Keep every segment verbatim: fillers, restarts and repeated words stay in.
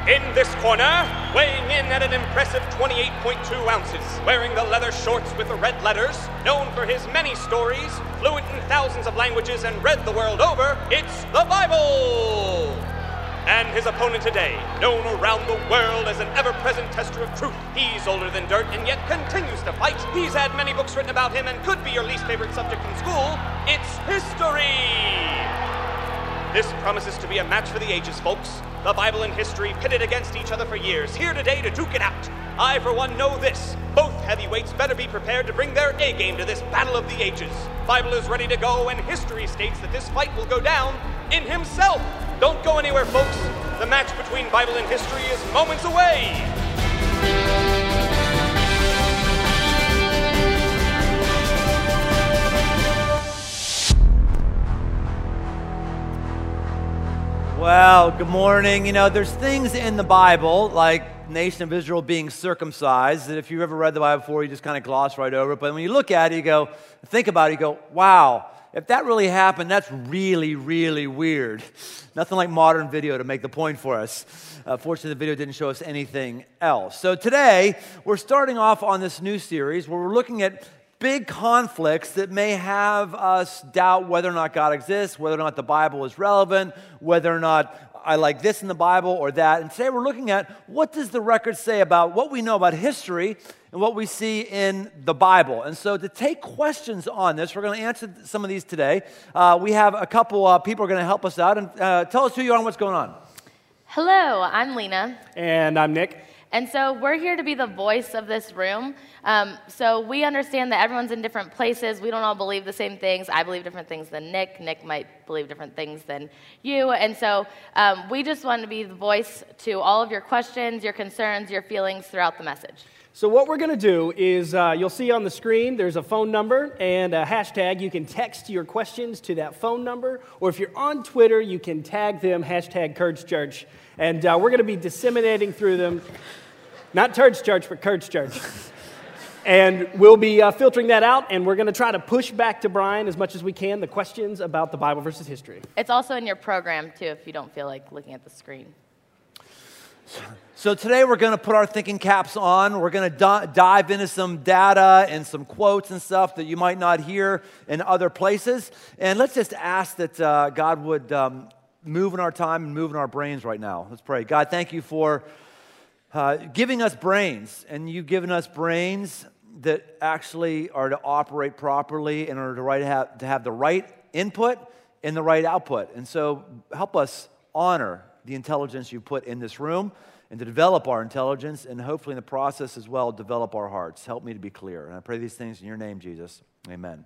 In this corner, weighing in at an impressive twenty-eight point two ounces, wearing the leather shorts with the red letters, known for his many stories, fluent in thousands of languages and read the world over, it's the Bible! And his opponent today, known around the world as an ever-present tester of truth. He's older than dirt and yet continues to fight. He's had many books written about him and could be your least favorite subject in school. It's history! This promises to be a match for the ages, folks. The Bible and history pitted against each other for years, here today to duke it out. I, for one, know this. Both heavyweights better be prepared to bring their A-game to this battle of the ages. Bible is ready to go, and history states that this fight will go down in himself. Don't go anywhere, folks. The match between Bible and history is moments away. Well, good morning. You know, there's things in the Bible, like nation of Israel being circumcised, that if you've ever read the Bible before, you just kind of gloss right over it. But when you look at it, you go, think about it, you go, wow, if that really happened, that's really, really weird. Nothing like modern video to make the point for us. Uh, fortunately, the video didn't show us anything else. So today, we're starting off on this new series where we're looking at big conflicts that may have us doubt whether or not God exists, whether or not the Bible is relevant, whether or not I like this in the Bible or that. And today we're looking at what does the record say about what we know about history and what we see in the Bible. And so to take questions on this, we're going to answer some of these today. Uh, we have a couple uh, people who are going to help us out. And uh, tell us who you are and what's going on. Hello, I'm Lena. And I'm Nick. And so we're here to be the voice of this room. Um, so we understand that everyone's in different places. We don't all believe the same things. I believe different things than Nick. Nick might believe different things than you. And so um, we just want to be the voice to all of your questions, your concerns, your feelings throughout the message. So what we're going to do is uh, you'll see on the screen there's a phone number and a hashtag. You can text your questions to that phone number. Or if you're on Twitter, you can tag them, hashtag Courage Church. And uh, we're going to be disseminating through them. Not Turds Church, but Courage Church. And we'll be uh, filtering that out, and we're going to try to push back to Brian as much as we can the questions about the Bible versus history. It's also in your program, too, if you don't feel like looking at the screen. So today we're going to put our thinking caps on. We're going to d- dive into some data and some quotes and stuff that you might not hear in other places. And let's just ask that uh, God would um, move in our time and move in our brains right now. Let's pray. God, thank you for uh, giving us brains, and you've given us brains that actually are to operate properly and are to, right, have, to have the right input and the right output. And so help us honor the intelligence you put in this room and to develop our intelligence and hopefully in the process as well develop our hearts. Help me to be clear. And I pray these things in your name, Jesus. Amen.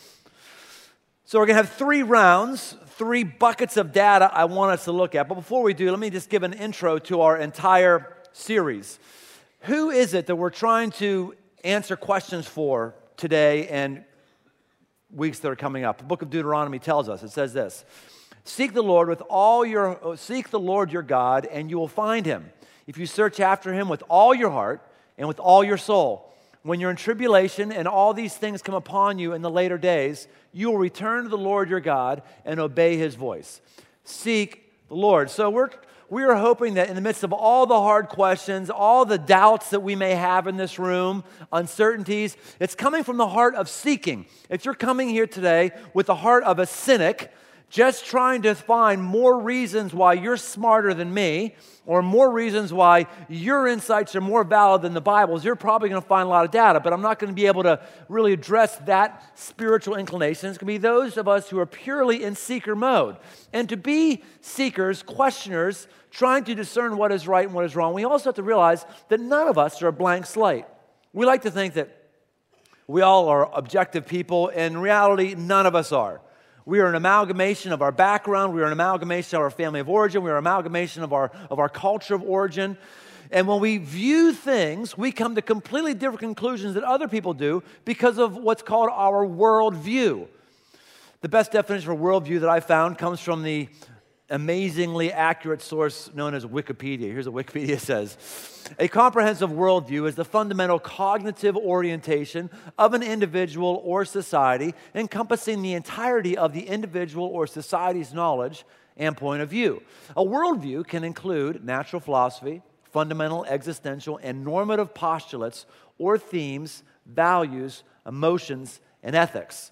So we're going to have three rounds, three buckets of data I want us to look at. But before we do, let me just give an intro to our entire series. Who is it that we're trying to answer questions for today and weeks that are coming up? The book of Deuteronomy tells us. It says this: Seek the Lord with all your seek the Lord your God, and you will find him. If you search after him with all your heart and with all your soul. When you're in tribulation and all these things come upon you in the later days, you will return to the Lord your God and obey his voice. Seek the Lord. So we're we are hoping that in the midst of all the hard questions, all the doubts that we may have in this room, uncertainties, it's coming from the heart of seeking. If you're coming here today with the heart of a cynic, just trying to find more reasons why you're smarter than me, or more reasons why your insights are more valid than the Bible's, you're probably going to find a lot of data, but I'm not going to be able to really address that spiritual inclination. It's going to be those of us who are purely in seeker mode. And to be seekers, questioners, trying to discern what is right and what is wrong, we also have to realize that none of us are a blank slate. We like to think that we all are objective people, and in reality, none of us are. We are an amalgamation of our background. We are an amalgamation of our family of origin. We are an amalgamation of our, of our culture of origin. And when we view things, we come to completely different conclusions than other people do because of what's called our worldview. The best definition for worldview that I found comes from the amazingly accurate source known as Wikipedia. Here's what Wikipedia says. A comprehensive worldview is the fundamental cognitive orientation of an individual or society encompassing the entirety of the individual or society's knowledge and point of view. A worldview can include natural philosophy, fundamental, existential, and normative postulates or themes, values, emotions, and ethics.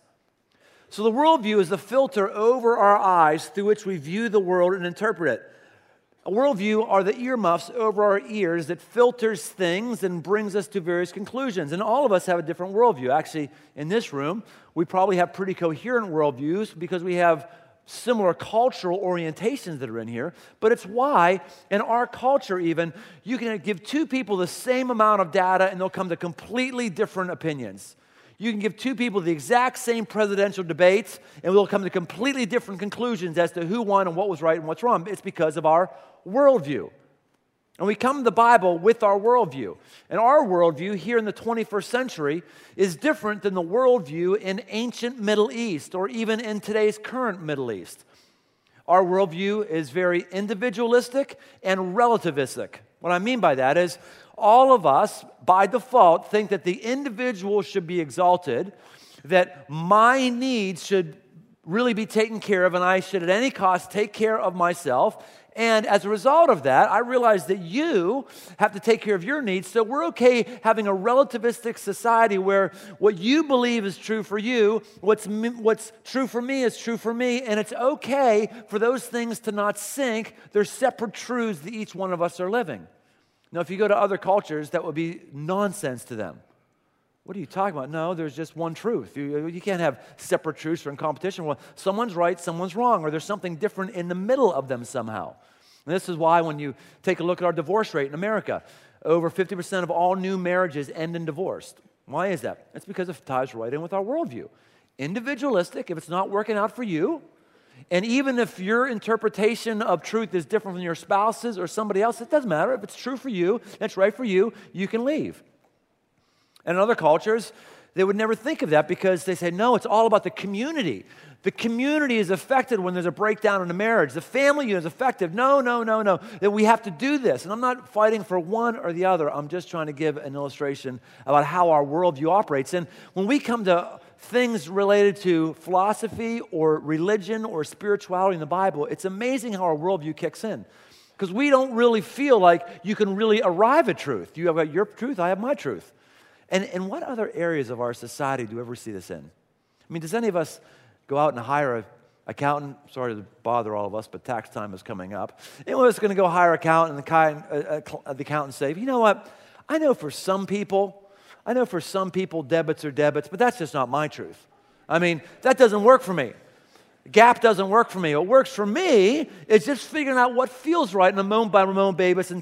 So the worldview is the filter over our eyes through which we view the world and interpret it. A worldview are the earmuffs over our ears that filters things and brings us to various conclusions. And all of us have a different worldview. Actually, in this room, we probably have pretty coherent worldviews because we have similar cultural orientations that are in here. But it's why, in our culture even, you can give two people the same amount of data and they'll come to completely different opinions. You can give two people the exact same presidential debates and we'll come to completely different conclusions as to who won and what was right and what's wrong. It's because of our worldview. And we come to the Bible with our worldview. And our worldview here in the twenty-first century is different than the worldview in ancient Middle East or even in today's current Middle East. Our worldview is very individualistic and relativistic. What I mean by that is all of us, by default, think that the individual should be exalted, that my needs should really be taken care of, and I should at any cost take care of myself. And as a result of that, I realize that you have to take care of your needs. So we're okay having a relativistic society where what you believe is true for you, what's, what's true for me is true for me, and it's okay for those things to not sync. They're separate truths that each one of us are living. Now, if you go to other cultures, that would be nonsense to them. What are you talking about? No, there's just one truth. You, you can't have separate truths for in competition. Well, someone's right, someone's wrong, or there's something different in the middle of them somehow. And this is why when you take a look at our divorce rate in America, over fifty percent of all new marriages end in divorce. Why is that? It's because it ties right in with our worldview. Individualistic, if it's not working out for you, and even if your interpretation of truth is different from your spouse's or somebody else, it doesn't matter. If it's true for you, it's right for you, you can leave. And in other cultures, they would never think of that because they say, no, it's all about the community. The community is affected when there's a breakdown in a marriage. The family unit is affected. No, no, no, no. That we have to do this. And I'm not fighting for one or the other. I'm just trying to give an illustration about how our worldview operates. And when we come to things related to philosophy or religion or spirituality in the Bible, it's amazing how our worldview kicks in. Because we don't really feel like you can really arrive at truth. You have your truth, I have my truth. And in what other areas of our society do you ever see this in? I mean, does any of us go out and hire an accountant? Sorry to bother all of us, but tax time is coming up. Anyone that's going to go hire an accountant and the accountant say, you know what, I know for some people, I know for some people debits are debits, but that's just not my truth. I mean, that doesn't work for me. Gap doesn't work for me. What works for me is just figuring out what feels right on a moment-by-moment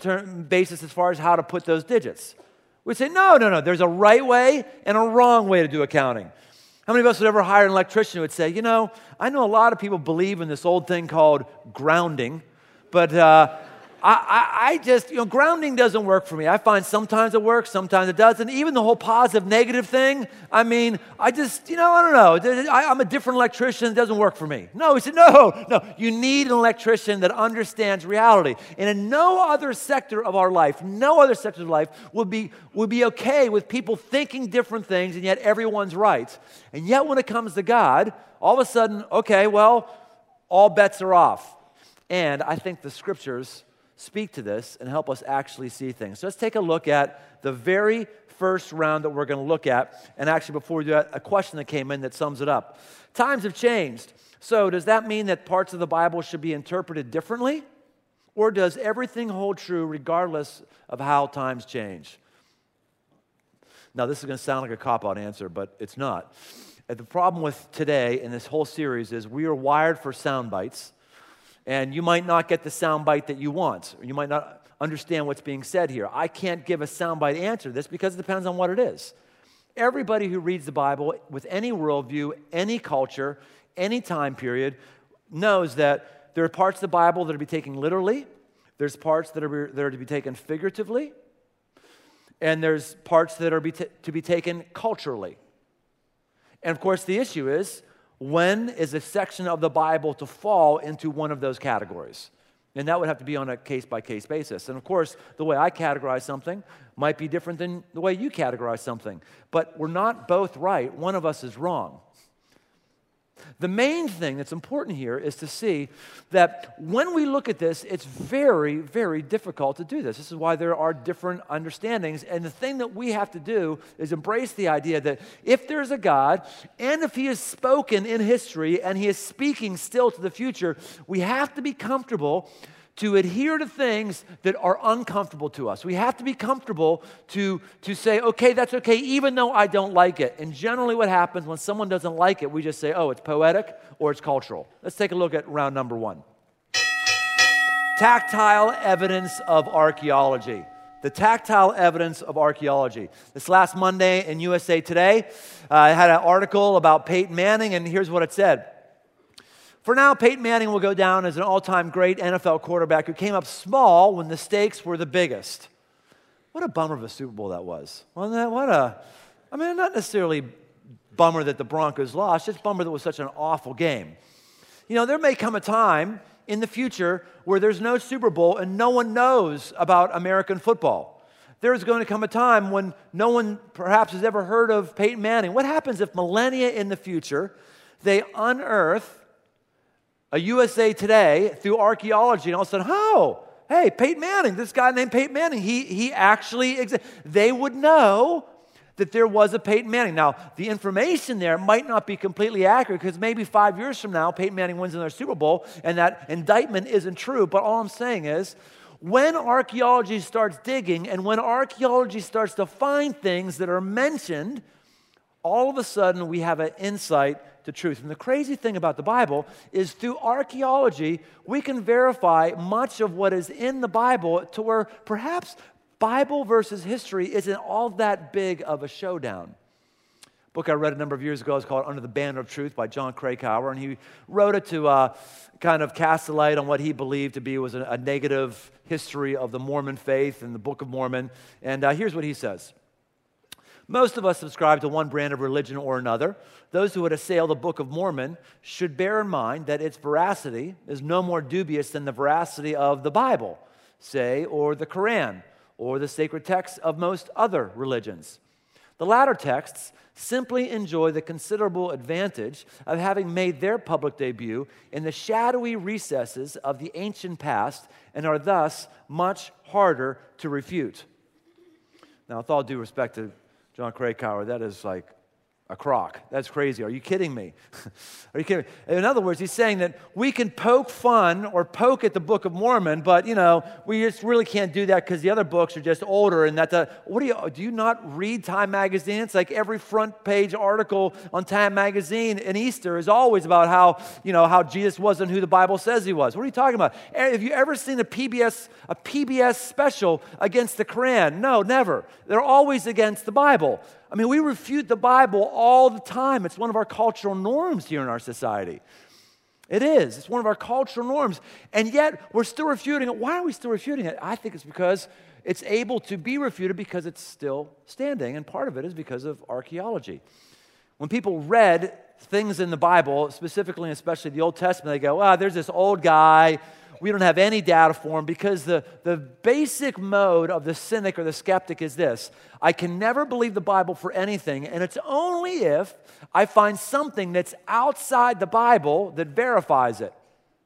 basis as far as how to put those digits. We'd say, no, no, no, there's a right way and a wrong way to do accounting. How many of us would ever hire an electrician who would say, you know, I know a lot of people believe in this old thing called grounding, but uh, I, I, I just, you know, grounding doesn't work for me. I find sometimes it works, sometimes it doesn't. Even the whole positive, negative thing, I mean, I just, you know, I don't know. I, I'm a different electrician. It doesn't work for me. No, he said, no, no. You need an electrician that understands reality. And in no other sector of our life, no other sector of life would be, would be okay with people thinking different things, and yet everyone's right. And yet when it comes to God, all of a sudden, okay, well, all bets are off. And I think the scriptures speak to this and help us actually see things. So let's take a look at the very first round that we're going to look at. And actually, before we do that, a question that came in that sums it up. Times have changed. So does that mean that parts of the Bible should be interpreted differently? Or does everything hold true regardless of how times change? Now, this is going to sound like a cop-out answer, but it's not. And the problem with today in this whole series is we are wired for sound bites. And you might not get the soundbite that you want, or you might not understand what's being said here. I can't give a soundbite answer to this because it depends on what it is. Everybody who reads the Bible with any worldview, any culture, any time period knows that there are parts of the Bible that are to be taken literally, there's parts that are, that are to be taken figuratively, and there's parts that are be t- to be taken culturally. And of course, the issue is, when is a section of the Bible to fall into one of those categories? And that would have to be on a case-by-case basis. And of course, the way I categorize something might be different than the way you categorize something. But we're not both right. One of us is wrong. The main thing that's important here is to see that when we look at this, it's very, very difficult to do this. This is why there are different understandings. And the thing that we have to do is embrace the idea that if there's a God, and if he has spoken in history, and he is speaking still to the future, we have to be comfortable to adhere to things that are uncomfortable to us. We have to be comfortable to, to say, okay, that's okay, even though I don't like it. And generally what happens when someone doesn't like it, we just say, oh, it's poetic or it's cultural. Let's take a look at round number one. Tactile evidence of archaeology. The tactile evidence of archaeology. This last Monday in U S A Today, uh, I had an article about Peyton Manning, and here's what it said. For now, Peyton Manning will go down as an all-time great N F L quarterback who came up small when the stakes were the biggest. What a bummer of a Super Bowl that was. Wasn't that? What a, I mean, not necessarily bummer that the Broncos lost, just bummer that it was such an awful game. You know, there may come a time in the future where there's no Super Bowl and no one knows about American football. There's going to come a time when no one perhaps has ever heard of Peyton Manning. What happens if millennia in the future they unearth a U S A Today through archaeology, and all of a sudden, oh, hey, Peyton Manning, this guy named Peyton Manning, he, he actually exists. They would know that there was a Peyton Manning. Now, the information there might not be completely accurate because maybe five years from now, Peyton Manning wins another Super Bowl, and that indictment isn't true. But all I'm saying is, when archaeology starts digging and when archaeology starts to find things that are mentioned, all of a sudden we have an insight to truth. And the crazy thing about the Bible is through archaeology, we can verify much of what is in the Bible to where perhaps Bible versus history isn't all that big of a showdown. A book I read a number of years ago is called Under the Banner of Truth by John Krakauer, and he wrote it to uh, kind of cast a light on what he believed to be was a, a negative history of the Mormon faith and the Book of Mormon. And uh, here's what he says. Most of us subscribe to one brand of religion or another. Those who would assail the Book of Mormon should bear in mind that its veracity is no more dubious than the veracity of the Bible, say, or the Quran, or the sacred texts of most other religions. The latter texts simply enjoy the considerable advantage of having made their public debut in the shadowy recesses of the ancient past and are thus much harder to refute. Now, with all due respect to John Krakauer, that is like a crock. That's crazy. Are you kidding me? Are you kidding me? In other words, he's saying that we can poke fun or poke at the Book of Mormon, but, you know, we just really can't do that because the other books are just older and that the, what do you, do you not read Time Magazine? It's like every front page article on Time Magazine in Easter is always about how, you know, how Jesus wasn't who the Bible says he was. What are you talking about? Have you ever seen a P B S, a P B S special against the Quran? No, never. They're always against the Bible. I mean, we refute the Bible all the time. It's one of our cultural norms here in our society. It is. It's one of our cultural norms. And yet, we're still refuting it. Why are we still refuting it? I think it's because it's able to be refuted because it's still standing. And part of it is because of archaeology. When people read things in the Bible, specifically and especially the Old Testament, they go, ah, there's this old guy. We don't have any data for him because the, the basic mode of the cynic or the skeptic is this. I can never believe the Bible for anything, and it's only if I find something that's outside the Bible that verifies it.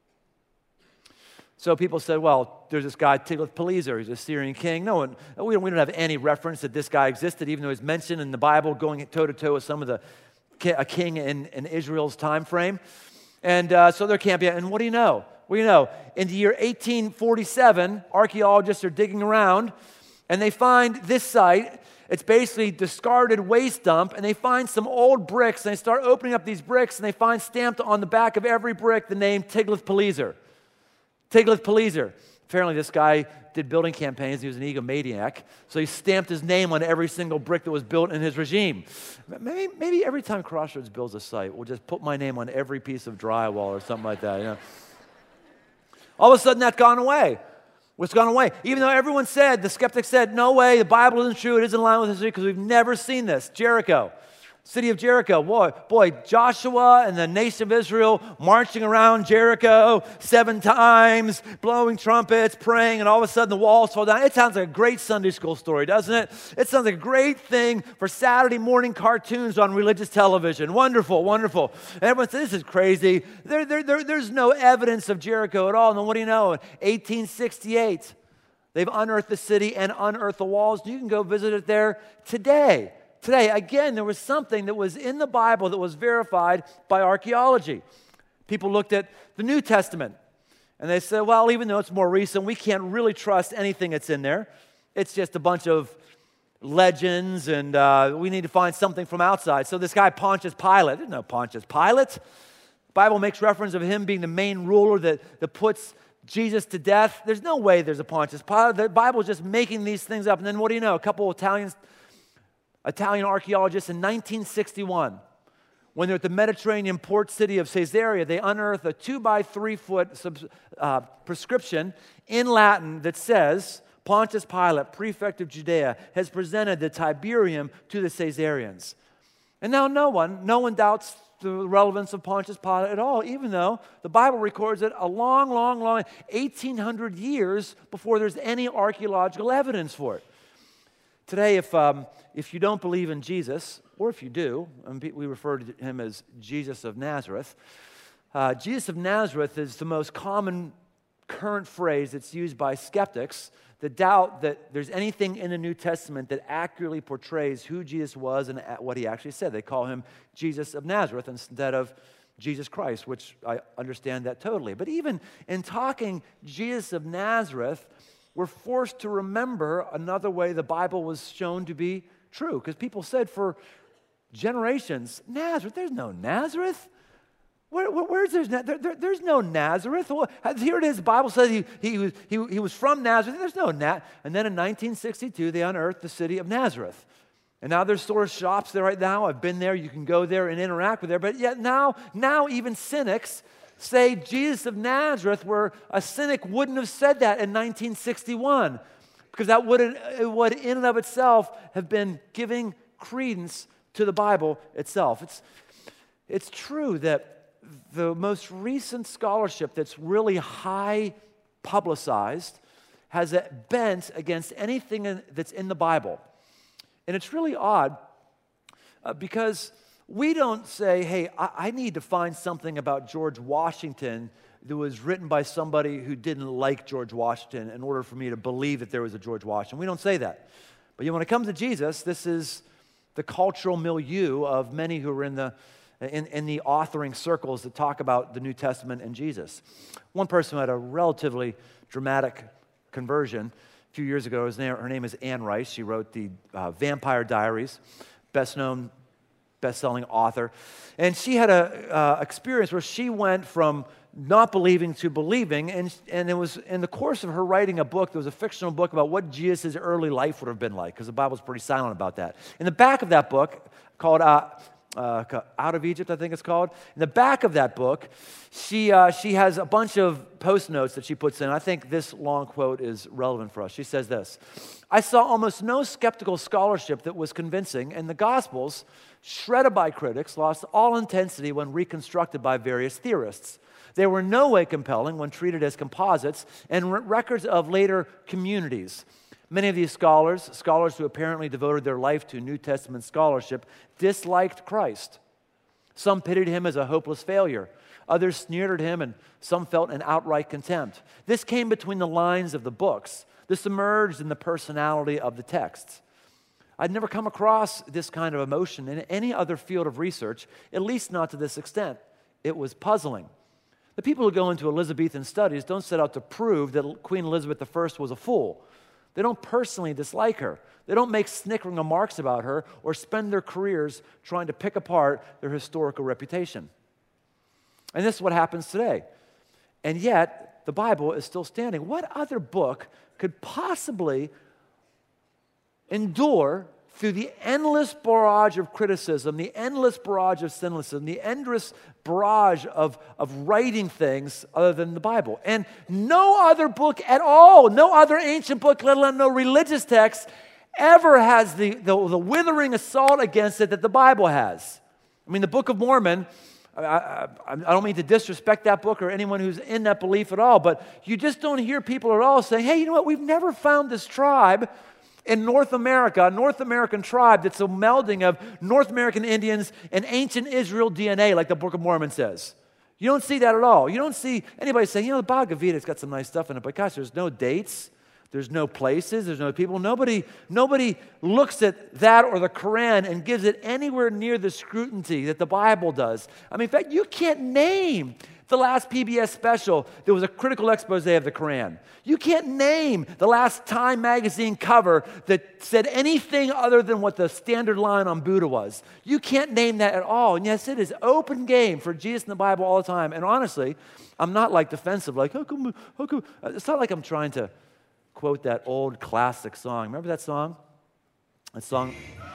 So people said, well, there's this guy, Tiglath-Pileser, he's a Syrian king. No one, we don't, we don't have any reference that this guy existed, even though he's mentioned in the Bible going toe-to-toe with some of the a king in, in Israel's time frame. And uh, so there can't be, and what do you know? Well, you know, in the year eighteen forty-seven, archaeologists are digging around, and they find this site. It's basically discarded waste dump, and they find some old bricks, and they start opening up these bricks, and they find stamped on the back of every brick the name Tiglath-Pileser. Tiglath-Pileser. Apparently, this guy did building campaigns. He was an egomaniac, so he stamped his name on every single brick that was built in his regime. Maybe, maybe every time Crossroads builds a site, we'll just put my name on every piece of drywall or something like that, you know. All of a sudden, that's gone away. It's gone away. Even though everyone said, the skeptics said, no way, the Bible isn't true, it isn't in line with history because we've never seen this. Jericho. City of Jericho, boy, boy, Joshua and the nation of Israel marching around Jericho seven times, blowing trumpets, praying, and all of a sudden the walls fall down. It sounds like a great Sunday school story, doesn't it? It sounds like a great thing for Saturday morning cartoons on religious television. Wonderful, wonderful. And everyone says, this is crazy. There, there, there, there's no evidence of Jericho at all. And then what do you know? In eighteen sixty-eight, they've unearthed the city and unearthed the walls. You can go visit it there today. Today, again, there was something that was in the Bible that was verified by archaeology. People looked at the New Testament, and they said, well, even though it's more recent, we can't really trust anything that's in there. It's just a bunch of legends, and uh, we need to find something from outside. So this guy, Pontius Pilate, there's no Pontius Pilate. The Bible makes reference of him being the main ruler that, that puts Jesus to death. There's no way there's a Pontius Pilate. The Bible is just making these things up. And then what do you know? A couple of Italians Italian archaeologists in nineteen sixty-one, when they're at the Mediterranean port city of Caesarea, they unearth a two by three foot sub, uh, prescription in Latin that says, Pontius Pilate, prefect of Judea, has presented the Tiberium to the Caesareans. And now no one, no one doubts the relevance of Pontius Pilate at all, even though the Bible records it a long, long, long, eighteen hundred years before there's any archaeological evidence for it. Today, if um, if you don't believe in Jesus, or if you do, and we refer to him as Jesus of Nazareth, uh, Jesus of Nazareth is the most common current phrase that's used by skeptics that doubt that there's anything in the New Testament that accurately portrays who Jesus was and what he actually said. They call him Jesus of Nazareth instead of Jesus Christ, which I understand that totally. But even in talking Jesus of Nazareth, we're forced to remember another way the Bible was shown to be true. Because people said for generations, Nazareth, there's no Nazareth. Where, where, where's there, there, there's no Nazareth. Well, here it is. The Bible says he, he, was, he, he was from Nazareth. There's no Nat. And then in nineteen sixty-two, they unearthed the city of Nazareth. And now there's sort of shops there right now. I've been there. You can go there and interact with there. But yet now, now even cynics say Jesus of Nazareth, where a cynic wouldn't have said that in nineteen sixty-one, because that wouldn't, it would in and of itself have been giving credence to the Bible itself. It's, it's true that the most recent scholarship that's really high publicized has a bent against anything in, that's in the Bible. And it's really odd uh, because we don't say, hey, I, I need to find something about George Washington that was written by somebody who didn't like George Washington in order for me to believe that there was a George Washington. We don't say that. But you know, when it comes to Jesus, this is the cultural milieu of many who are in the in, in the authoring circles that talk about the New Testament and Jesus. One person who had a relatively dramatic conversion a few years ago, his name, her name is Anne Rice. She wrote the uh, Vampire Diaries, best-known best-selling author. And she had a uh, experience where she went from not believing to believing, and, and it was in the course of her writing a book, there was a fictional book about what Jesus' early life would have been like, because the Bible's pretty silent about that. In the back of that book, called uh, uh, Out of Egypt, I think it's called, in the back of that book, she, uh, she has a bunch of post-notes that she puts in. I think this long quote is relevant for us. She says this: I saw almost no skeptical scholarship that was convincing, and the Gospels, shredded by critics, lost all intensity when reconstructed by various theorists. They were in no way compelling when treated as composites and re- records of later communities. Many of these scholars, scholars who apparently devoted their life to New Testament scholarship, disliked Christ. Some pitied him as a hopeless failure. Others sneered at him, and some felt an outright contempt. This came between the lines of the books. This emerged in the personality of the texts. I'd never come across this kind of emotion in any other field of research, at least not to this extent. It was puzzling. The people who go into Elizabethan studies don't set out to prove that Queen Elizabeth the First was a fool. They don't personally dislike her. They don't make snickering remarks about her or spend their careers trying to pick apart their historical reputation. And this is what happens today. And yet, the Bible is still standing. What other book could possibly endure through the endless barrage of criticism, the endless barrage of cynicism, the endless barrage of, of writing things other than the Bible? And no other book at all, no other ancient book, let alone no religious text, ever has the, the, the withering assault against it that the Bible has. I mean, the Book of Mormon, I, I, I don't mean to disrespect that book or anyone who's in that belief at all, but you just don't hear people at all saying, hey, you know what, we've never found this tribe in North America, a North American tribe that's a melding of North American Indians and ancient Israel D N A, like the Book of Mormon says. You don't see that at all. You don't see anybody saying, you know, the Bhagavad Gita's got some nice stuff in it, but gosh, there's no dates. There's no places, there's no people. Nobody, nobody looks at that or the Quran and gives it anywhere near the scrutiny that the Bible does. I mean, in fact, you can't name the last P B S special. There was a critical expose of the Quran. You can't name the last Time magazine cover that said anything other than what the standard line on Buddha was. You can't name that at all. And yes, it is open game for Jesus in the Bible all the time. And honestly, I'm not like defensive, like, how come, how come? It's not like I'm trying to quote that old classic song. Remember that song? That song?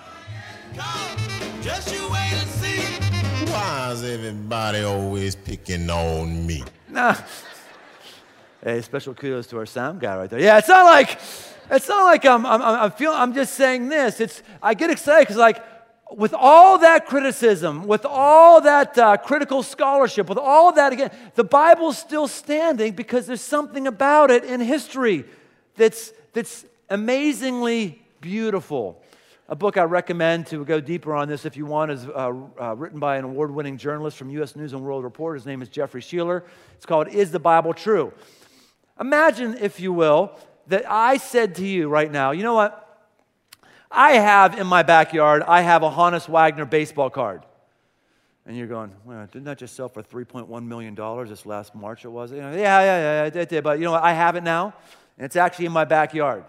Just you wait and see. Why is everybody always picking on me? Nah. Hey, special kudos to our sound guy right there. Yeah, it's not like it's not like I'm I'm I'm feeling. I'm just saying this. It's I get excited because like with all that criticism, with all that uh, critical scholarship, with all that again, the Bible's still standing because there's something about it in history that's that's amazingly beautiful. A book I recommend to go deeper on this if you want is uh, uh, written by an award-winning journalist from U S News and World Report. His name is Jeffrey Sheeler. It's called Is the Bible True? Imagine, if you will, that I said to you right now, you know what? I have in my backyard, I have a Honus Wagner baseball card. And you're going, well, didn't that just sell for three point one million dollars this last March it was? You know, yeah, yeah, yeah, it did. But you know what? I have it now, and it's actually in my backyard.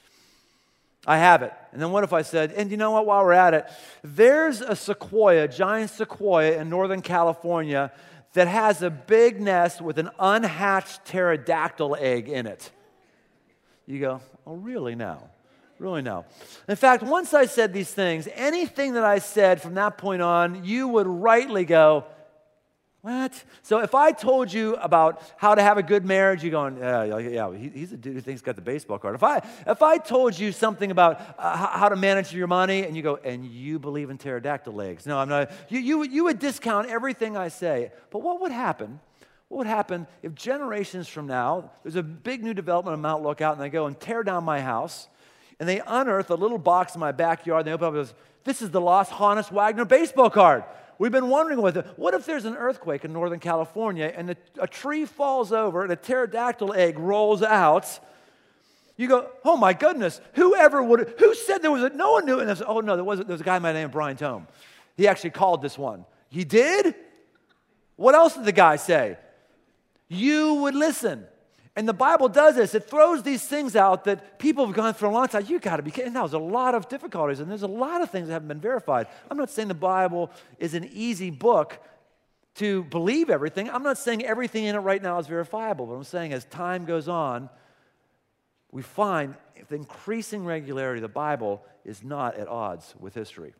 I have it. And then what if I said, and you know what, while we're at it, there's a sequoia, giant sequoia in Northern California that has a big nest with an unhatched pterodactyl egg in it. You go, oh, really now? Really now? In fact, once I said these things, anything that I said from that point on, you would rightly go, what? So if I told you about how to have a good marriage, you're going, yeah, yeah, he, he's a dude who thinks he's got the baseball card. If I if I told you something about uh, how to manage your money, and you go, and you believe in pterodactyl legs. No, I'm not. You, you, you would discount everything I say. But what would happen? What would happen if generations from now, there's a big new development on Mount Lookout, and they go and tear down my house, and they unearth a little box in my backyard, and they open up and goes, this is the lost Honus Wagner baseball card. We've been wondering with it. What if there's an earthquake in Northern California and a, a tree falls over and a pterodactyl egg rolls out? You go, oh my goodness, whoever would, who said there was a, no one knew it. And I said, oh no, there wasn't, there was a guy by the name of Brian Tome. He actually called this one. He did? What else did the guy say? You would listen. And the Bible does this. It throws these things out that people have gone through a long time. You got to be kidding. Now, there's a lot of difficulties, and there's a lot of things that haven't been verified. I'm not saying the Bible is an easy book to believe everything. I'm not saying everything in it right now is verifiable. But I'm saying as time goes on, we find with increasing regularity the Bible is not at odds with history.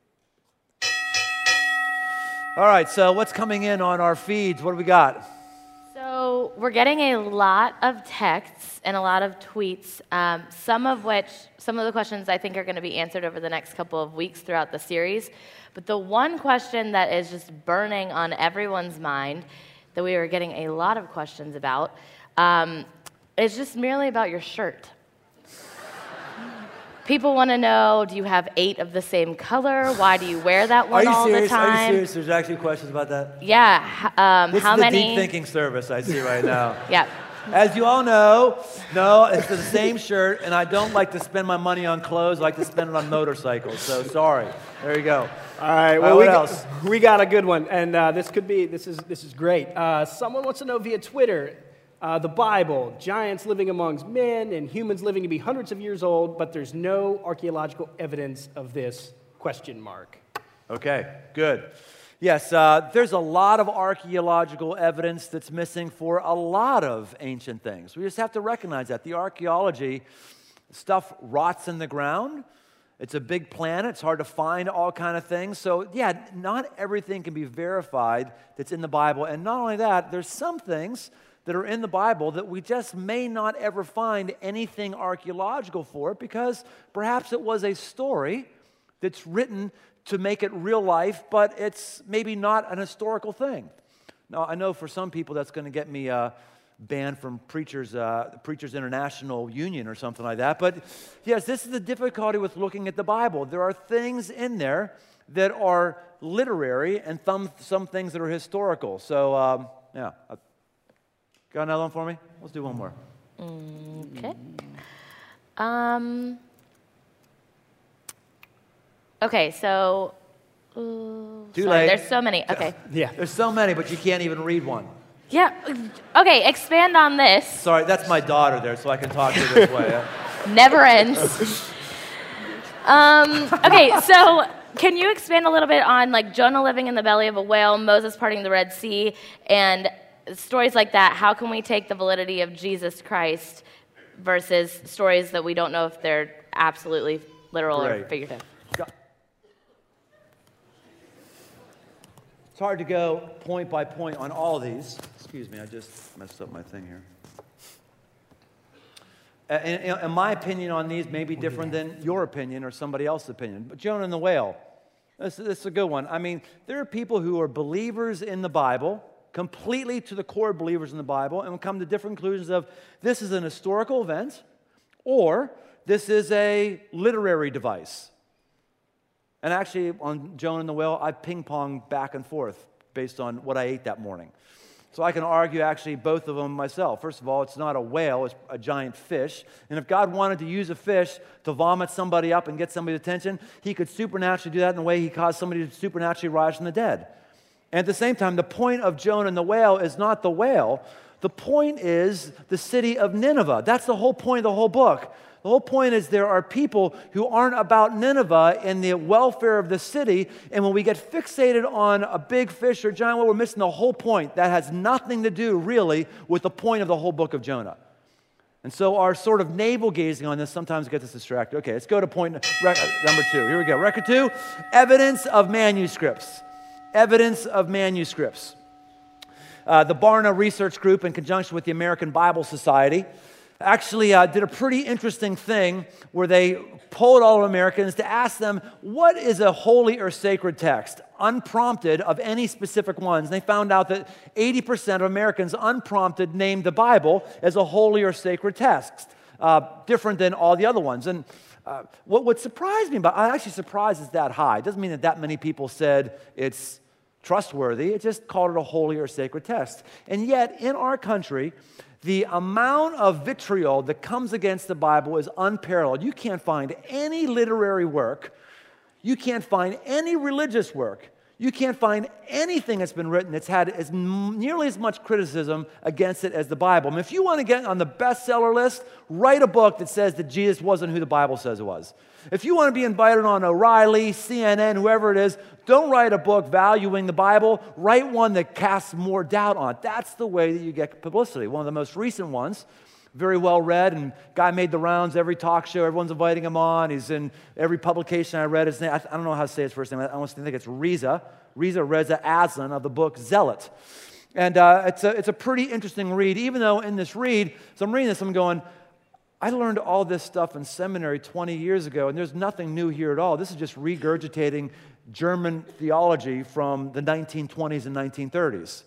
All right, so what's coming in on our feeds? What do we got? So we're getting a lot of texts and a lot of tweets, um, some of which, some of the questions I think are going to be answered over the next couple of weeks throughout the series. But the one question that is just burning on everyone's mind that we are getting a lot of questions about um, is just merely about your shirt. People want to know, do you have eight of the same color? Why do you wear that one all serious? the time? Are you serious? There's actually questions about that? Yeah. Um, this how is the many? deep thinking service I see right now. Yeah. As you all know, no, it's the same shirt, and I don't like to spend my money on clothes. I like to spend it on motorcycles. So sorry. There you go. All right. Well, all right, we, what got, else? we got a good one, and uh, this could be. This is this is great. Uh, someone wants to know via Twitter. Uh, the Bible, giants living amongst men and humans living to be hundreds of years old, but there's no archaeological evidence of this, question mark. Okay, good. Yes, uh, there's a lot of archaeological evidence that's missing for a lot of ancient things. We just have to recognize that. The archaeology stuff rots in the ground. It's a big planet. It's hard to find all kind of things. So, yeah, not everything can be verified that's in the Bible. And not only that, there's some things that are in the Bible that we just may not ever find anything archaeological for it because perhaps it was a story that's written to make it real life, but it's maybe not an historical thing. Now, I know for some people that's going to get me uh, banned from Preachers, uh, Preachers International Union or something like that, but yes, this is the difficulty with looking at the Bible. There are things in there that are literary and some, some things that are historical. So, um, yeah. Got another one for me? Let's do one more. Okay. Um... Okay, so, ooh, Too sorry, late. there's so many. Okay. Yeah. There's so many, but you can't even read one. Yeah. Okay, expand on this. Sorry, that's my daughter there, so I can talk to her this way. Never ends. um, okay, so can you expand a little bit on like Jonah living in the belly of a whale, Moses parting the Red Sea, and stories like that? How can we take the validity of Jesus Christ versus stories that we don't know if they're absolutely literal Great. or figurative? It's hard to go point by point on all of these. Excuse me, I just messed up my thing here. And, and my opinion on these may be different than your opinion or somebody else's opinion. But Jonah and the whale, this, this is a good one. I mean, there are people who are believers in the Bible, completely to the core believers in the Bible, and will come to different conclusions of this is an historical event or this is a literary device. And actually, on Jonah and the whale, I ping-pong back and forth based on what I ate that morning. So I can argue actually both of them myself. First of all, it's not a whale, it's a giant fish. And if God wanted to use a fish to vomit somebody up and get somebody's attention, he could supernaturally do that in the way he caused somebody to supernaturally rise from the dead. And at the same time, the point of Jonah and the whale is not the whale. The point is the city of Nineveh. That's the whole point of the whole book. The whole point is there are people who aren't about Nineveh and the welfare of the city, and when we get fixated on a big fish or giant whale, we're missing the whole point. That has nothing to do, really, with the point of the whole book of Jonah. And so our sort of navel-gazing on this sometimes gets us distracted. Okay, let's go to point rec- number two. Here we go. Record two, evidence of manuscripts. Evidence of manuscripts. Uh, the Barna Research Group, in conjunction with the American Bible Society, actually uh, did a pretty interesting thing where they polled all Americans to ask them, what is a holy or sacred text, unprompted of any specific ones? And they found out that eighty percent of Americans, unprompted, named the Bible as a holy or sacred text, uh, different than all the other ones. And uh, what, what surprised me about, I'm actually surprised it's that high. It doesn't mean that that many people said it's trustworthy. It just called it a holy or sacred text. And yet, in our country, the amount of vitriol that comes against the Bible is unparalleled. You can't find any literary work. You can't find any religious work. You can't find anything that's been written that's had as nearly as much criticism against it as the Bible. I mean, if you want to get on the bestseller list, write a book that says that Jesus wasn't who the Bible says it was. If you want to be invited on O'Reilly, C N N, whoever it is, don't write a book valuing the Bible. Write one that casts more doubt on it. That's the way that you get publicity. One of the most recent ones, very well read, and guy made the rounds every talk show. Everyone's inviting him on. He's in every publication I read. His name, I don't know how to say his first name. I honestly think it's Reza, Reza Reza Aslan of the book Zealot. And uh, it's, a, it's a pretty interesting read, even though in this read, so I'm reading this, I'm going, I learned all this stuff in seminary twenty years ago, and there's nothing new here at all. This is just regurgitating German theology from the nineteen twenties and nineteen thirties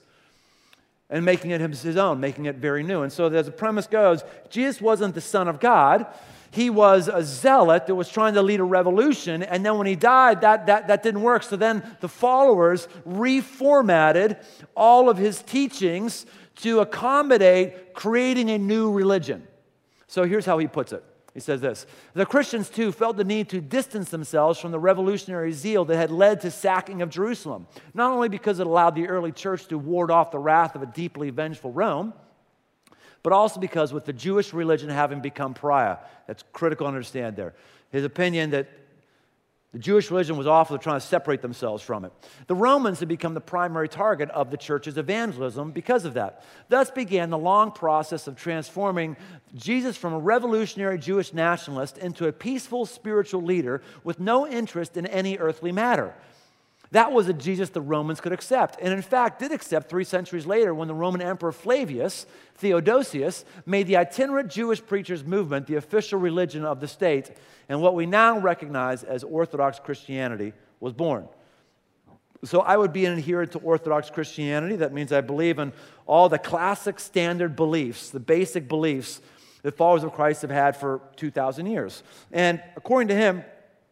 and making it his own, making it very new. And so as the premise goes, Jesus wasn't the Son of God. He was a zealot that was trying to lead a revolution, and then when he died, that, that, that didn't work. So then the followers reformatted all of his teachings to accommodate creating a new religion. So here's how he puts it. He says this: the Christians, too, felt the need to distance themselves from the revolutionary zeal that had led to sacking of Jerusalem, not only because it allowed the early church to ward off the wrath of a deeply vengeful Rome, but also because with the Jewish religion having become pariah. That's critical to understand there. His opinion that the Jewish religion was awful, trying to separate themselves from it. The Romans had become the primary target of the church's evangelism because of that. Thus began the long process of transforming Jesus from a revolutionary Jewish nationalist into a peaceful spiritual leader with no interest in any earthly matter. That was a Jesus the Romans could accept, and in fact did accept three centuries later when the Roman Emperor Flavius Theodosius made the itinerant Jewish preachers movement the official religion of the state, and what we now recognize as Orthodox Christianity was born. So I would be an adherent to Orthodox Christianity. That means I believe in all the classic standard beliefs, the basic beliefs that followers of Christ have had for two thousand years. And according to him,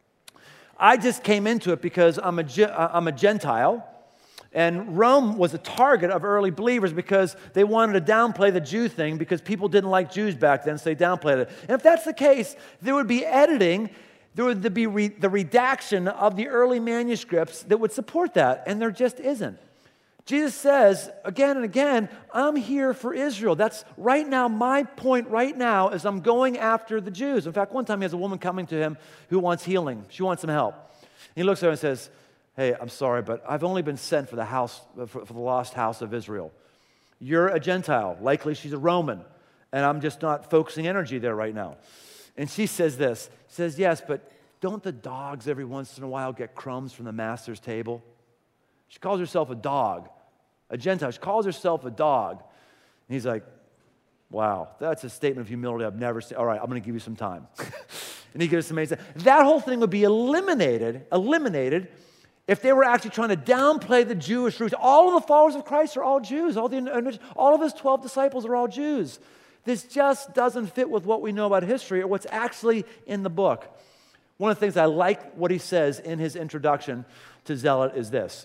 I just came into it because I'm a, I'm a Gentile, and Rome was a target of early believers because they wanted to downplay the Jew thing because people didn't like Jews back then, so they downplayed it. And if that's the case, there would be editing, there would be re- the redaction of the early manuscripts that would support that, and there just isn't. Jesus says again and again, I'm here for Israel. That's right now, my point right now is I'm going after the Jews. In fact, one time he has a woman coming to him who wants healing. She wants some help. And he looks at her and says, hey, I'm sorry, but I've only been sent for the house, for, for the lost house of Israel. You're a Gentile. Likely she's a Roman, and I'm just not focusing energy there right now. And she says this. She says, yes, but don't the dogs every once in a while get crumbs from the master's table? She calls herself a dog, a Gentile. She calls herself a dog. And he's like, wow, that's a statement of humility I've never seen. All right, I'm going to give you some time. And he gives some amazing. That whole thing would be eliminated, eliminated if they were actually trying to downplay the Jewish roots. All of the followers of Christ are all Jews. All, the, all of his twelve disciples are all Jews. This just doesn't fit with what we know about history or what's actually in the book. One of the things I like what he says in his introduction to Zealot is this.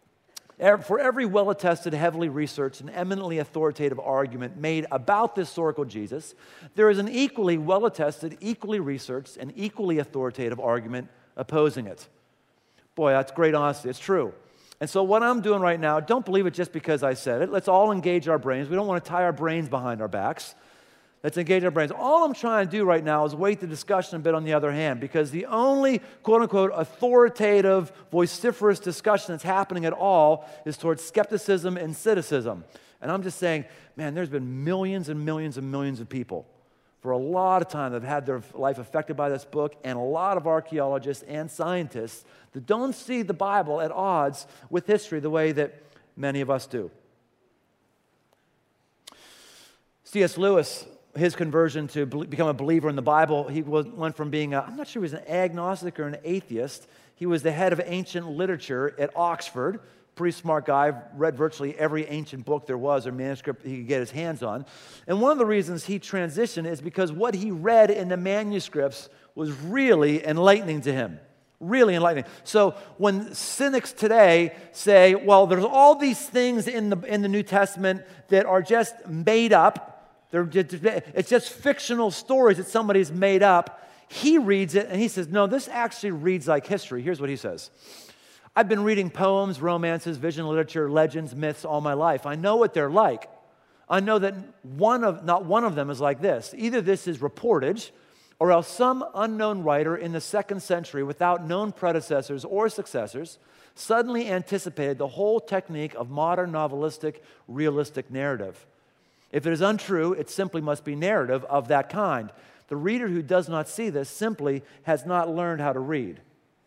For every well-attested, heavily researched, and eminently authoritative argument made about this historical Jesus, there is an equally well-attested, equally researched, and equally authoritative argument opposing it. Boy, that's great honesty. It's true. And so what I'm doing right now, don't believe it just because I said it. Let's all engage our brains. We don't want to tie our brains behind our backs. Let's engage our brains. All I'm trying to do right now is weight the discussion a bit on the other hand, because the only quote-unquote authoritative, vociferous discussion that's happening at all is towards skepticism and cynicism. And I'm just saying, man, there's been millions and millions and millions of people for a lot of time that have had their life affected by this book, and a lot of archaeologists and scientists that don't see the Bible at odds with history the way that many of us do. C S Lewis, his conversion to become a believer in the Bible, he was, went from being, a, I'm not sure he was an agnostic or an atheist. He was the head of ancient literature at Oxford. Pretty smart guy, read virtually every ancient book there was or manuscript he could get his hands on. And one of the reasons he transitioned is because what he read in the manuscripts was really enlightening to him. Really enlightening. So when cynics today say, well, there's all these things in the, in the New Testament that are just made up, They're just, it's just fictional stories that somebody's made up. He reads it and he says, no, this actually reads like history. Here's what he says. I've been reading poems, romances, vision literature, legends, myths all my life. I know what they're like. I know that one of, not one of them is like this. Either this is reportage, or else some unknown writer in the second century without known predecessors or successors suddenly anticipated the whole technique of modern novelistic, realistic narrative. If it is untrue, it simply must be narrative of that kind. The reader who does not see this simply has not learned how to read.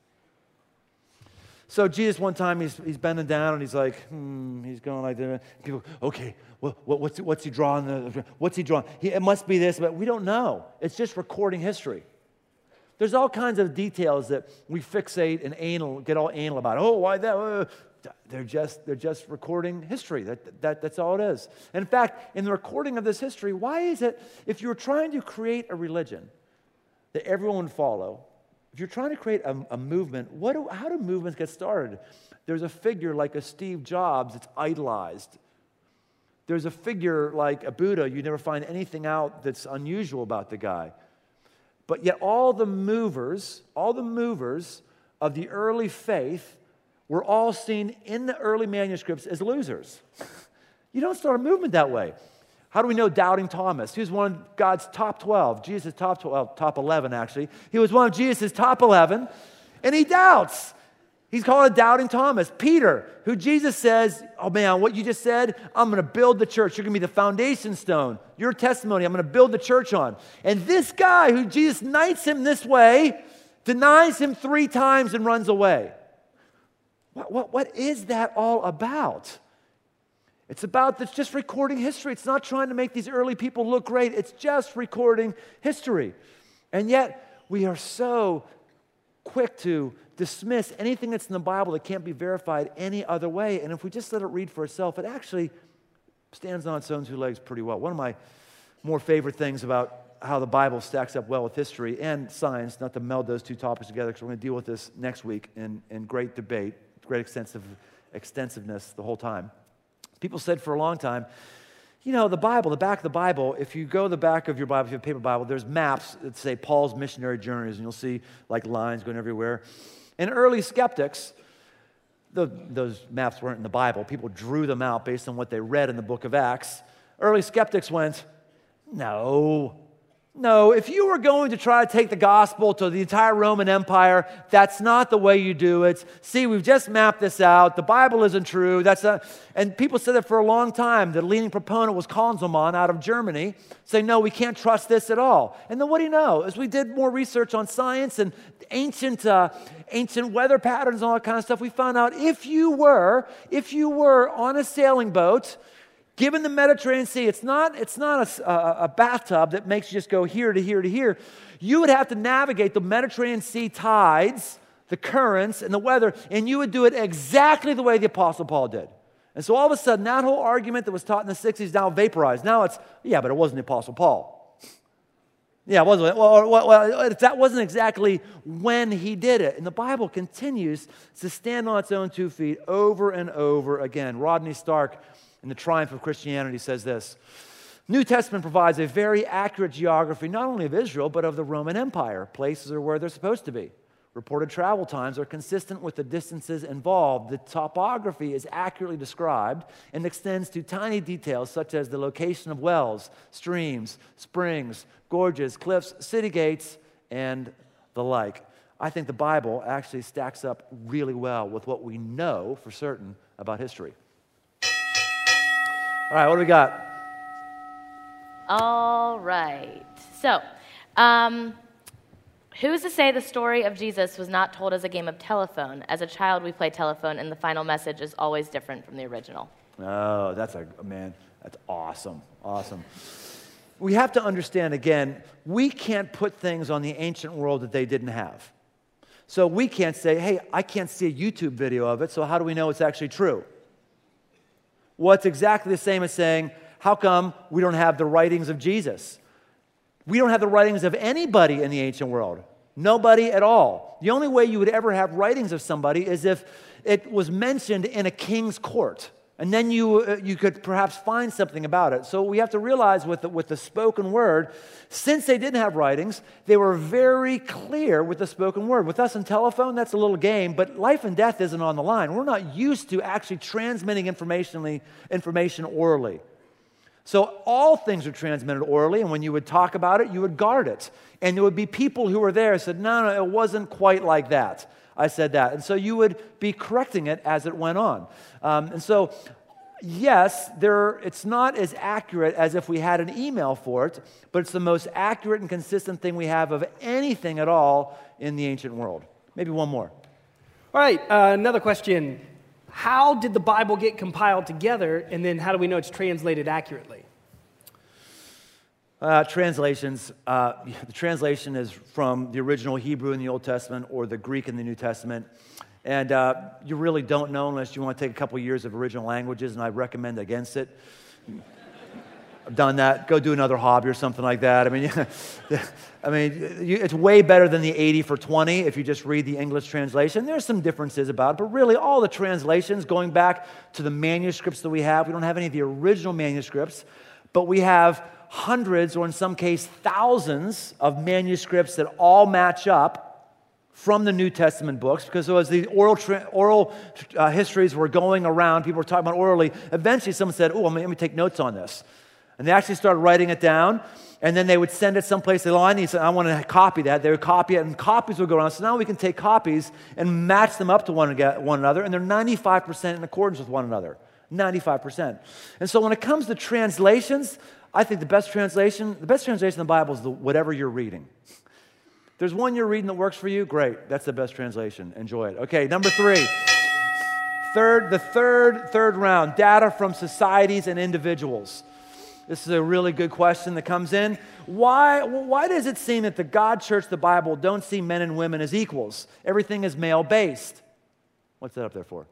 So Jesus, one time, he's, he's bending down and he's like, hmm, he's going like that. People, okay, well, what's, what's he drawing? What's he drawing? He, it must be this, but we don't know. It's just recording history. There's all kinds of details that we fixate and anal, get all anal about. Oh, why that? Uh, They're just, they're just recording history. That, that, that's all it is. In fact, in the recording of this history, why is it, if you're trying to create a religion that everyone would follow, if you're trying to create a, a movement, what do, how do movements get started? There's a figure like a Steve Jobs that's idolized. There's a figure like a Buddha. You never find anything out that's unusual about the guy. But yet all the movers, all the movers of the early faith were all seen in the early manuscripts as losers. You don't start a movement that way. How do we know Doubting Thomas? He was one of God's top twelve, Jesus' top twelve, top eleven actually. He was one of Jesus' top eleven, and he doubts. He's called a Doubting Thomas. Peter, who Jesus says, oh man, what you just said, I'm going to build the church. You're going to be the foundation stone. Your testimony, I'm going to build the church on. And this guy, who Jesus knights him this way, denies him three times and runs away. What, what, what is that all about? It's about, it's just recording history. It's not trying to make these early people look great. It's just recording history. And yet, we are so quick to dismiss anything that's in the Bible that can't be verified any other way. And if we just let it read for itself, it actually stands on its own two legs pretty well. One of my more favorite things about how the Bible stacks up well with history and science, not to meld those two topics together, because we're going to deal with this next week in, in great debate, great extensive extensiveness the whole time. People said for a long time, you know, the Bible, the back of the Bible, if you go to the back of your Bible, if you have a paper Bible, there's maps that say Paul's missionary journeys, and you'll see like lines going everywhere. And early skeptics, the, those maps weren't in the Bible. People drew them out based on what they read in the book of Acts. Early skeptics went, no, no, if you were going to try to take the gospel to the entire Roman Empire, that's not the way you do it. See, we've just mapped this out. The Bible isn't true. That's a, and people said that for a long time. The leading proponent was Konzelmann out of Germany, saying, no, we can't trust this at all. And then what do you know? As we did more research on science and ancient uh, ancient weather patterns and all that kind of stuff, we found out if you were, if you were on a sailing boat, given the Mediterranean Sea, it's not, it's not a, a, a bathtub that makes you just go here to here to here. You would have to navigate the Mediterranean Sea tides, the currents, and the weather, and you would do it exactly the way the Apostle Paul did. And so all of a sudden, that whole argument that was taught in the sixties now vaporized. Now it's, yeah, but it wasn't the Apostle Paul. Yeah, it wasn't. Well, well, well, that wasn't exactly when he did it. And the Bible continues to stand on its own two feet over and over again. Rodney Stark, in The Triumph of Christianity, says this: New Testament provides a very accurate geography not only of Israel, but of the Roman Empire. Places are where they're supposed to be. Reported travel times are consistent with the distances involved. The topography is accurately described and extends to tiny details such as the location of wells, streams, springs, gorges, cliffs, city gates, and the like. I think the Bible actually stacks up really well with what we know for certain about history. All right, what do we got? All right. So, um, who's to say the story of Jesus was not told as a game of telephone? As a child, we play telephone, and the final message is always different from the original. Oh, that's a, man, that's awesome, awesome. We have to understand, again, we can't put things on the ancient world that they didn't have. So we can't say, hey, I can't see a YouTube video of it, so how do we know it's actually true? Well, it's exactly the same as saying, how come we don't have the writings of Jesus? We don't have the writings of anybody in the ancient world. Nobody at all. The only way you would ever have writings of somebody is if it was mentioned in a king's court. And then you uh, you could perhaps find something about it. So we have to realize with the, with the spoken word, since they didn't have writings, they were very clear with the spoken word. With us on telephone, that's a little game, but life and death isn't on the line. We're not used to actually transmitting information, information orally. So all things are transmitted orally, and when you would talk about it, you would guard it. And there would be people who were there who said, no, no, it wasn't quite like that. I said that. And so you would be correcting it as it went on. Um, and so, yes, there, it's not as accurate as if we had an email for it, but it's the most accurate and consistent thing we have of anything at all in the ancient world. Maybe one more. All right, uh, another question. How did the Bible get compiled together, and then how do we know it's translated accurately? Uh, translations. Uh, the translation is from the original Hebrew in the Old Testament or the Greek in the New Testament. And uh, you really don't know unless you want to take a couple years of original languages, and I recommend against it. I've done that. Go do another hobby or something like that. I mean, I mean, you, it's way better than the eighty for twenty if you just read the English translation. There's some differences about it, but really all the translations, going back to the manuscripts that we have, we don't have any of the original manuscripts, but we have hundreds, or in some case thousands, of manuscripts that all match up from the New Testament books, because as the oral tra- oral uh, histories were going around, people were talking about orally, eventually someone said, oh, let me take notes on this. And they actually started writing it down, and then they would send it someplace. They line, and I want to copy that. They would copy it, and copies would go around. So now we can take copies and match them up to one, one another, and they're ninety-five percent in accordance with one another. ninety-five percent. And so when it comes to translations, I think the best translation, the best translation of the Bible is the, whatever you're reading. There's one you're reading that works for you, great. That's the best translation. Enjoy it. Okay, number three. Third, the third, third round, data from societies and individuals. This is a really good question that comes in. Why, why does it seem that the God Church, the Bible, don't see men and women as equals? Everything is male-based. What's that up there for?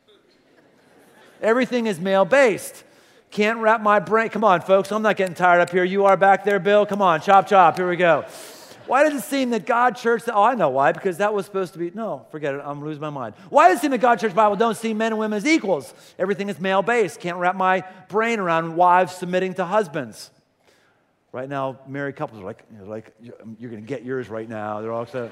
Everything is male-based. Can't wrap my brain. Come on, folks. I'm not getting tired up here. You are back there, Bill. Come on, chop, chop. Here we go. Why does it seem that God Church, oh, I know why, because that was supposed to be, no, forget it, I'm losing my mind. Why does it seem that God Church Bible don't see men and women as equals? Everything is male-based. Can't wrap my brain around wives submitting to husbands. Right now, married couples are like, you know, like you're going to get yours right now. They're all excited.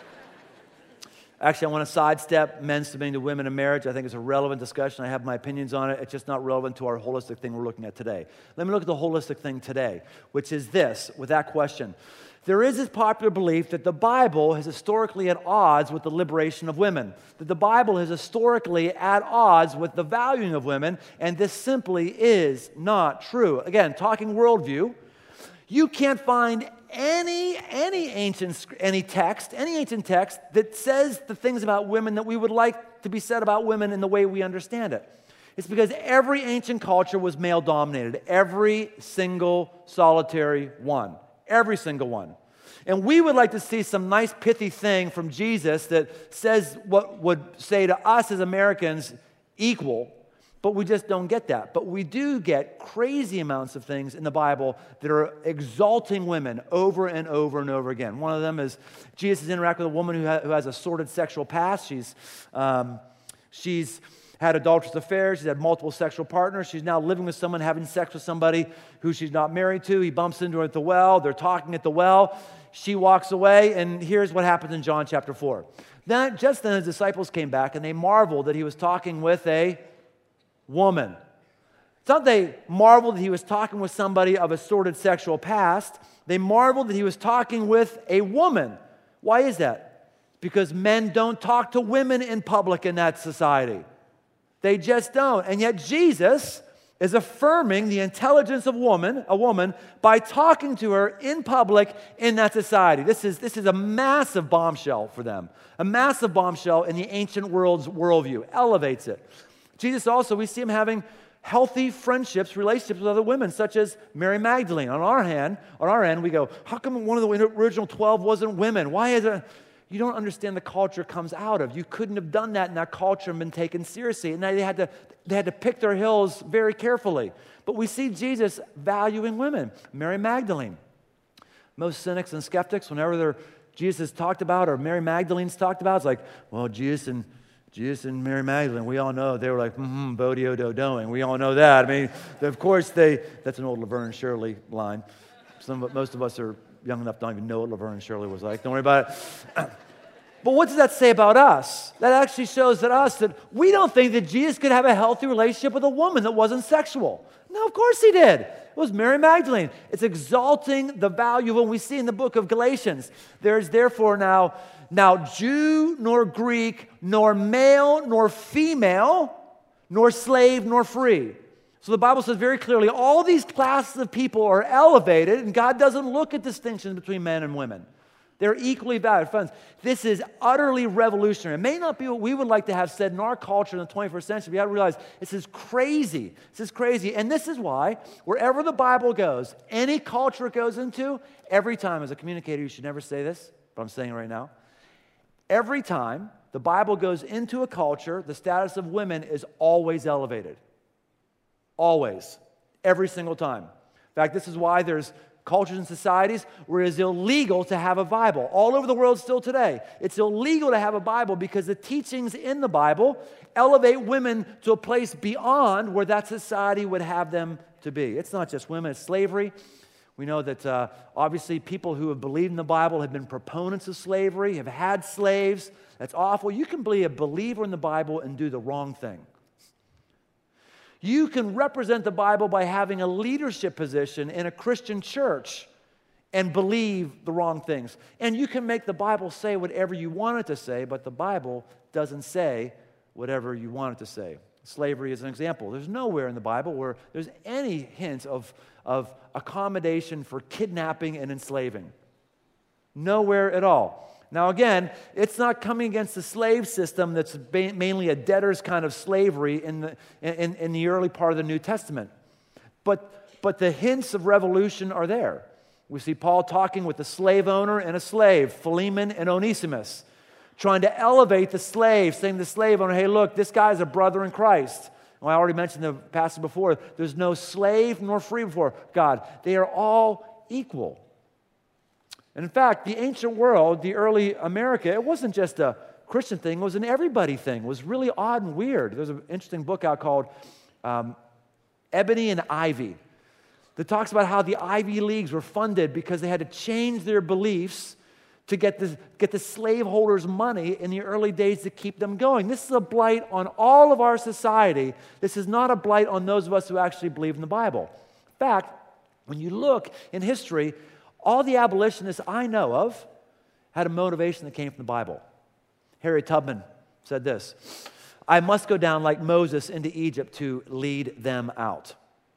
Actually, I want to sidestep men submitting to women in marriage. I think it's a relevant discussion. I have my opinions on it. It's just not relevant to our holistic thing we're looking at today. Let me look at the holistic thing today, which is this, with that question. There is this popular belief that the Bible is historically at odds with the liberation of women, that the Bible is historically at odds with the valuing of women, and this simply is not true. Again, talking worldview, you can't find any any ancient any text, any ancient text that says the things about women that we would like to be said about women in the way we understand it. It's because every ancient culture was male-dominated, every single solitary one. Every single one. And we would like to see some nice pithy thing from Jesus that says what would say to us as Americans equal, but we just don't get that. But we do get crazy amounts of things in the Bible that are exalting women over and over and over again. One of them is Jesus interacts with a woman who, ha- who has a sordid sexual past. She's um, she's had adulterous affairs. She's had multiple sexual partners. She's now living with someone, having sex with somebody who she's not married to. He bumps into her at the well. They're talking at the well. She walks away, and here's what happens in John chapter four. Then, just then his disciples came back, and they marveled that he was talking with a woman. It's not they marveled that he was talking with somebody of a sordid sexual past. They marveled that he was talking with a woman. Why is that? Because men don't talk to women in public in that society. They just don't. And yet Jesus is affirming the intelligence of woman, a woman, by talking to her in public in that society. This is, this is a massive bombshell for them. A massive bombshell in the ancient world's worldview. Elevates it. Jesus also, we see him having healthy friendships, relationships with other women, such as Mary Magdalene. On our hand, on our end, we go, how come one of the original twelve wasn't women? Why is it? You don't understand the culture comes out of. You couldn't have done that in that culture and been taken seriously. And they had to, they had to pick their hills very carefully. But we see Jesus valuing women. Mary Magdalene. Most cynics and skeptics, whenever they're, Jesus is talked about or Mary Magdalene's talked about, it's like, well, Jesus and Jesus and Mary Magdalene, we all know. They were like, mm-hmm, bodio-do-doing. We all know that. I mean, of course, they, that's an old Laverne and Shirley line. Some, most of us are young enough to not even know what Laverne and Shirley was like. Don't worry about it. But what does that say about us? That actually shows that us that we don't think that Jesus could have a healthy relationship with a woman that wasn't sexual. No, of course he did. It was Mary Magdalene. It's exalting the value of what we see in the book of Galatians. There is therefore now, now Jew nor Greek, nor male nor female, nor slave nor free. So the Bible says very clearly all these classes of people are elevated, and God doesn't look at distinctions between men and women. They're equally valued. Friends, this is utterly revolutionary. It may not be what we would like to have said in our culture in the twenty-first century. We have to realize this is crazy. This is crazy. And this is why, wherever the Bible goes, any culture it goes into, every time, as a communicator, you should never say this, but I'm saying it right now. Every time the Bible goes into a culture, the status of women is always elevated. Always. Every single time. In fact, this is why there's cultures and societies where it's illegal to have a Bible. All over the world still today. It's illegal to have a Bible because the teachings in the Bible elevate women to a place beyond where that society would have them to be. It's not just women, it's slavery. We know that uh, obviously people who have believed in the Bible have been proponents of slavery, have had slaves. That's awful. You can be a believer in the Bible and do the wrong thing. You can represent the Bible by having a leadership position in a Christian church and believe the wrong things. And you can make the Bible say whatever you want it to say, but the Bible doesn't say whatever you want it to say. Slavery is an example. There's nowhere in the Bible where there's any hint of, of accommodation for kidnapping and enslaving. Nowhere at all. Now again, it's not coming against the slave system that's ba- mainly a debtor's kind of slavery in the, in, in the early part of the New Testament. But, but the hints of revolution are there. We see Paul talking with a slave owner and a slave, Philemon and Onesimus, trying to elevate the slave, saying to the slave owner, hey, look, this guy's a brother in Christ. Well, I already mentioned the passage before. There's no slave nor free before God. They are all equal. And in fact, the ancient world, the early America, it wasn't just a Christian thing. It was an everybody thing. It was really odd and weird. There's an interesting book out called um, Ebony and Ivy that talks about how the Ivy Leagues were funded because they had to change their beliefs to get the, get the slaveholders' money in the early days to keep them going. This is a blight on all of our society. This is not a blight on those of us who actually believe in the Bible. In fact, when you look in history, all the abolitionists I know of had a motivation that came from the Bible. Harriet Tubman said this, I must go down like Moses into Egypt to lead them out.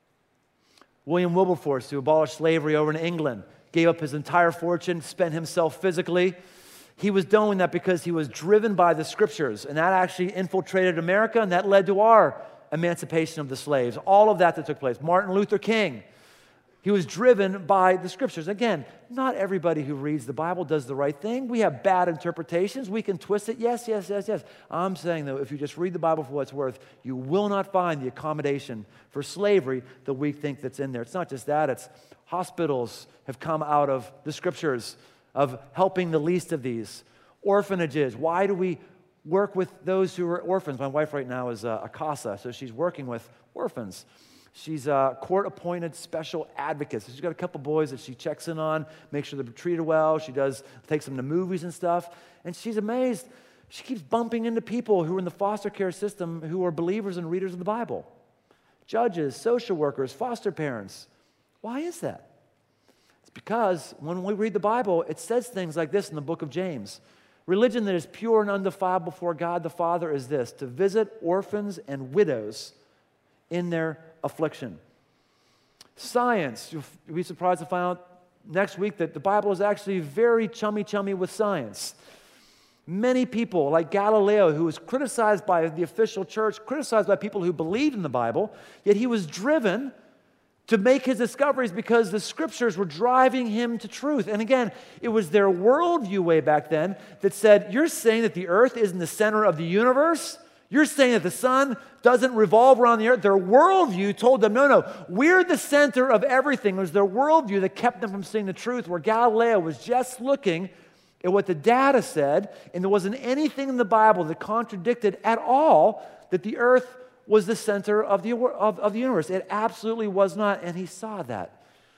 William Wilberforce, who abolished slavery over in England, gave up his entire fortune, spent himself physically. He was doing that because he was driven by the Scriptures, and that actually infiltrated America, and that led to our emancipation of the slaves. All of that that took place. Martin Luther King, he was driven by the Scriptures. Again, not everybody who reads the Bible does the right thing. We have bad interpretations. We can twist it. Yes, yes, yes, yes. I'm saying, though, if you just read the Bible for what it's worth, you will not find the accommodation for slavery that we think that's in there. It's not just that. It's hospitals have come out of the Scriptures of helping the least of these. Orphanages. Why do we work with those who are orphans? My wife right now is a CASA, so she's working with orphans. She's a court-appointed special advocate. So she's got a couple boys that she checks in on, makes sure they're treated well. She does takes them to movies and stuff. And she's amazed. She keeps bumping into people who are in the foster care system who are believers and readers of the Bible. Judges, social workers, foster parents. Why is that? It's because when we read the Bible, it says things like this in the book of James. Religion that is pure and undefiled before God the Father is this, to visit orphans and widows in their affliction. Science, you'll be surprised to find out next week that the Bible is actually very chummy-chummy with science. Many people, like Galileo, who was criticized by the official church, criticized by people who believed in the Bible, yet he was driven to make his discoveries because the Scriptures were driving him to truth. And again, it was their worldview way back then that said, you're saying that the earth isn't the center of the universe? You're saying that the sun doesn't revolve around the earth? Their worldview told them, no, no, we're the center of everything. It was their worldview that kept them from seeing the truth, where Galileo was just looking at what the data said, and there wasn't anything in the Bible that contradicted at all that the earth was the center of the, of, of the universe. It absolutely was not, and he saw that.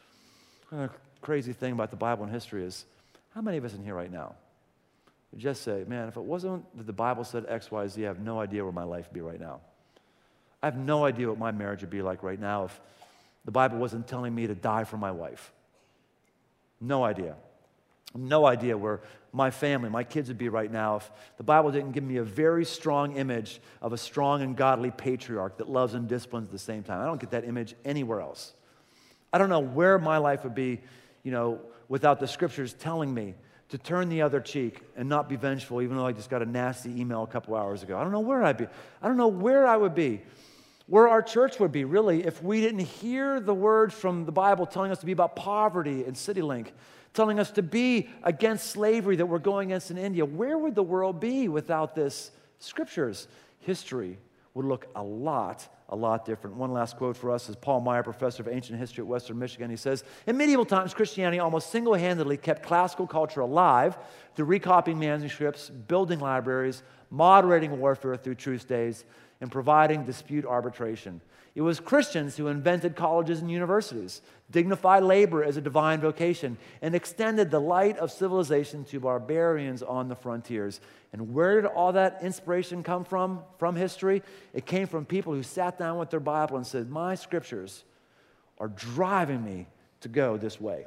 The crazy thing about the Bible and history is, how many of us in here right now would just say, man, if it wasn't that the Bible said X, Y, Z, I have no idea where my life would be right now. I have no idea what my marriage would be like right now if the Bible wasn't telling me to die for my wife. No idea. No idea where my family, my kids would be right now if the Bible didn't give me a very strong image of a strong and godly patriarch that loves and disciplines at the same time. I don't get that image anywhere else. I don't know where my life would be, you know, without the Scriptures telling me to turn the other cheek and not be vengeful, even though I just got a nasty email a couple hours ago. I don't know where I'd be. I don't know where I would be, where our church would be, really, if we didn't hear the words from the Bible telling us to be about poverty and CityLink, telling us to be against slavery that we're going against in India. Where would the world be without this Scriptures? History would look a lot, a lot different. One last quote for us is Paul Meyer, professor of ancient history at Western Michigan. He says, in medieval times, Christianity almost single-handedly kept classical culture alive through recopying manuscripts, building libraries, moderating warfare through truce days, and providing dispute arbitration. It was Christians who invented colleges and universities, dignified labor as a divine vocation, and extended the light of civilization to barbarians on the frontiers. And where did all that inspiration come from, from history? It came from people who sat down with their Bible and said, my Scriptures are driving me to go this way.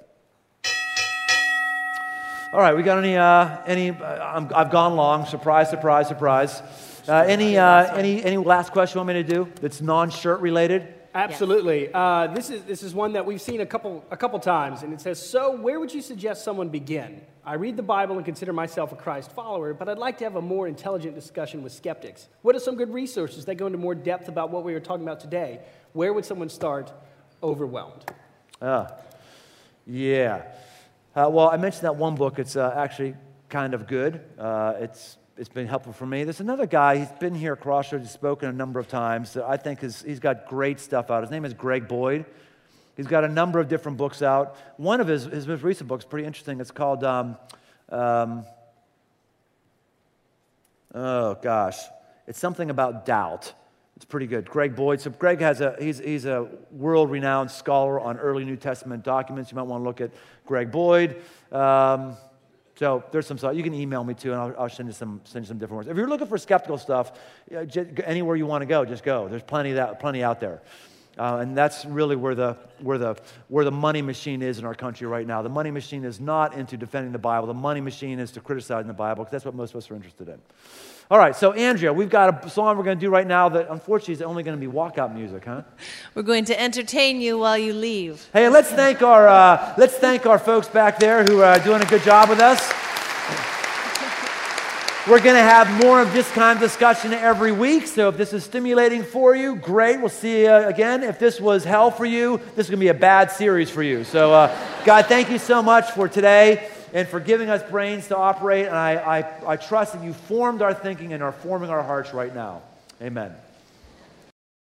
All right, we got any, uh, any uh, I'm, I've gone long, surprise, surprise, surprise. Uh, any, uh, any, any last question you want me to do that's non-shirt related? Absolutely. Uh, this is this is one that we've seen a couple a couple times, and it says, "So, where would you suggest someone begin? I read the Bible and consider myself a Christ follower, but I'd like to have a more intelligent discussion with skeptics. What are some good resources that go into more depth about what we were talking about today? Where would someone start? Overwhelmed." Uh, yeah. Uh, well, I mentioned that one book. It's uh, actually kind of good. Uh, it's it's been helpful for me. There's another guy. He's been here at Crossroads. He's spoken a number of times. I think his, he's got great stuff out. His name is Greg Boyd. He's got a number of different books out. One of his, his most recent books, pretty interesting. It's called, um, um, oh gosh, it's something about doubt. It's pretty good. Greg Boyd. So Greg has a he's he's a world-renowned scholar on early New Testament documents. You might want to look at Greg Boyd. Um, so there's some stuff. You can email me too, and I'll, I'll send you some send you some different words. If you're looking for skeptical stuff, you know, just, anywhere you want to go, just go. There's plenty of that plenty out there. Uh, and that's really where the where the where the money machine is in our country right now. The money machine is not into defending the Bible. The money machine is to criticizing the Bible, because that's what most of us are interested in. All right, so Andrea, we've got a song we're going to do right now that unfortunately is only going to be walkout music, huh? We're going to entertain you while you leave. Hey, let's thank our uh, let's thank our folks back there who are doing a good job with us. We're going to have more of this kind of discussion every week, so if this is stimulating for you, great. We'll see you again. If this was hell for you, this is going to be a bad series for you. So, uh, God, thank you so much for today and for giving us brains to operate, and I, I, I trust that you formed our thinking and are forming our hearts right now. Amen.